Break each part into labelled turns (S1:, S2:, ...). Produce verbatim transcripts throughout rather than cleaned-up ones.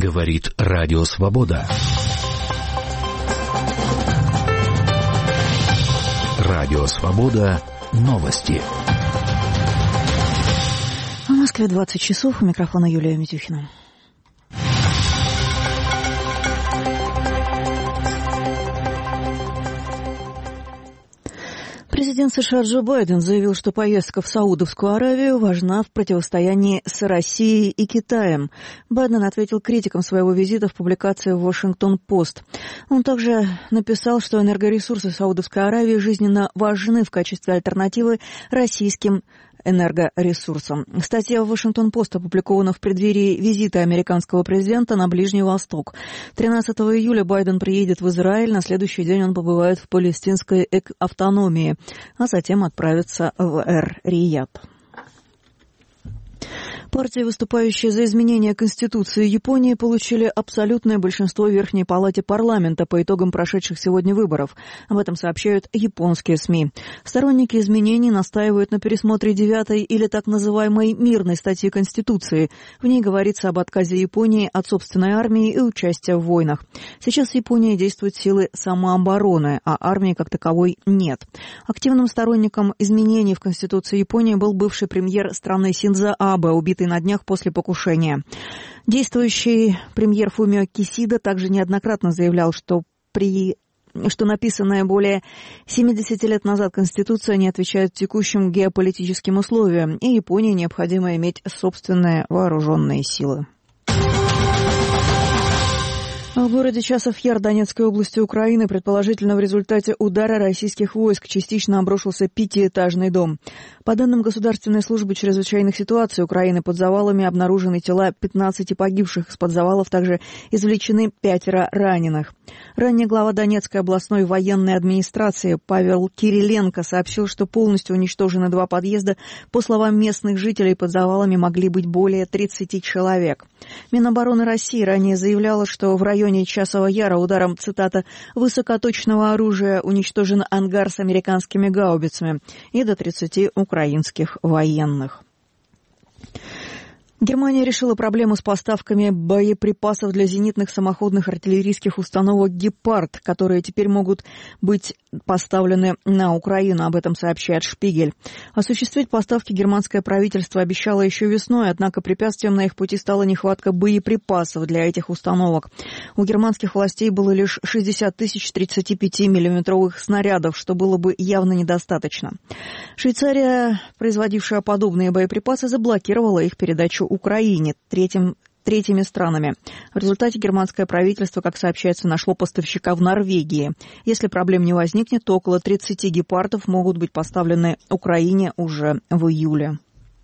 S1: Говорит Радио Свобода. Радио Свобода. Новости.
S2: В Москве двадцать часов. У микрофона Юлия Митюхина. Президент США Джо Байден заявил, что поездка в Саудовскую Аравию важна в противостоянии с Россией и Китаем. Байден ответил критикам своего визита в публикации в Вашингтон-Пост. Он также написал, что энергоресурсы Саудовской Аравии жизненно важны в качестве альтернативы российским энергоресурсам. Статья в Вашингтон-Пост опубликована в преддверии визита американского президента на Ближний Восток. тринадцатого июля Байден приедет в Израиль, на следующий день он побывает в палестинской автономии, а затем отправится в Эр-Рияд. Партии, выступающие за изменение Конституции Японии, получили абсолютное большинство в Верхней Палате парламента по итогам прошедших сегодня выборов. Об этом сообщают японские СМИ. Сторонники изменений настаивают на пересмотре девятой или так называемой мирной статьи Конституции. В ней говорится об отказе Японии от собственной армии и участия в войнах. Сейчас в Японии действуют силы самообороны, а армии как таковой нет. Активным сторонником изменений в Конституции Японии был бывший премьер страны Синдзо Абе, убитый на днях после покушения. Действующий премьер Фумио Кисида также неоднократно заявлял, что при что написанная более семидесяти лет назад Конституция не отвечает текущим геополитическим условиям, и Японии необходимо иметь собственные вооруженные силы. В городе Часов-Яр Донецкой области Украины, предположительно в результате удара российских войск, частично обрушился пятиэтажный дом. По данным Государственной службы чрезвычайных ситуаций Украины, под завалами обнаружены тела пятнадцати погибших, из-под завалов также извлечены пятеро раненых. Ранее глава Донецкой областной военной администрации Павел Кириленко сообщил, что полностью уничтожены два подъезда. По словам местных жителей, под завалами могли быть более тридцати человек. Минобороны России ранее заявляла, что в районе В районе Часового Яра ударом, цитата, «высокоточного оружия уничтожен ангар с американскими гаубицами» и до тридцати украинских военных. Германия решила проблему с поставками боеприпасов для зенитных самоходных артиллерийских установок «Гепард», которые теперь могут быть поставлены на Украину. Об этом сообщает «Шпигель». Осуществить поставки германское правительство обещало еще весной, однако препятствием на их пути стала нехватка боеприпасов для этих установок. У германских властей было лишь шестьдесят тысяч тридцатипятимиллиметровых снарядов, что было бы явно недостаточно. Швейцария, производившая подобные боеприпасы, заблокировала их передачу Украине, третьим, третьими странами. В результате германское правительство, как сообщается, нашло поставщика в Норвегии. Если проблем не возникнет, то около тридцати гепардов могут быть поставлены Украине уже в июле.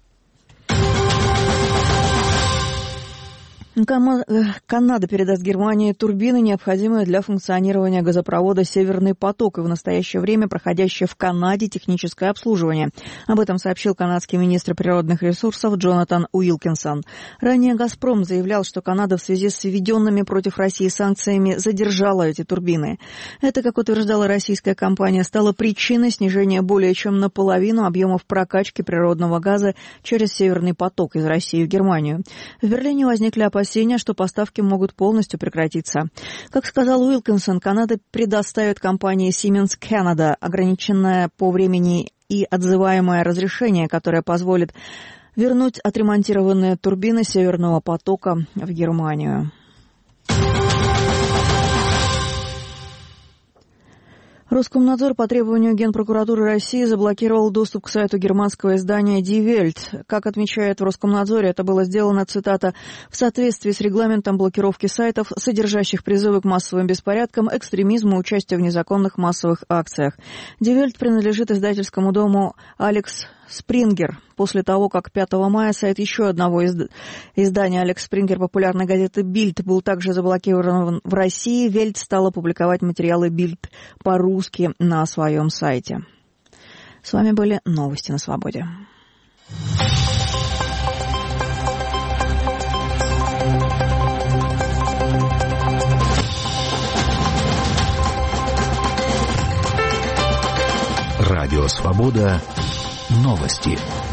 S2: Канада передаст Германии турбины, необходимые для функционирования газопровода «Северный поток», и в настоящее время проходящее в Канаде техническое обслуживание. Об этом сообщил канадский министр природных ресурсов Джонатан Уилкинсон. Ранее «Газпром» заявлял, что Канада в связи с введенными против России санкциями задержала эти турбины. Это, как утверждала российская компания, стало причиной снижения более чем наполовину объемов прокачки природного газа через «Северный поток» из России в Германию. В Берлине возникли опасения, что поставки могут полностью прекратиться. Как сказал Уилкинсон, Канада предоставит компании Siemens Canada ограниченное по времени и отзываемое разрешение, которое позволит вернуть отремонтированные турбины «Северного потока» в Германию. Роскомнадзор по требованию Генпрокуратуры России заблокировал доступ к сайту германского издания Die Welt. Как отмечают в Роскомнадзоре, это было сделано, цитата, «в соответствии с регламентом блокировки сайтов, содержащих призывы к массовым беспорядкам, экстремизму, участию в незаконных массовых акциях». Die Welt принадлежит издательскому дому Алекс Спрингер. После того, как пятого мая сайт еще одного изд... издания Алекс Спрингер популярной газеты «Бильд» был также заблокирован в России, Вельт стала публиковать материалы «Бильд» по-русски на своем сайте. С вами были новости на Свободе.
S1: Радио «Свобода». Новости.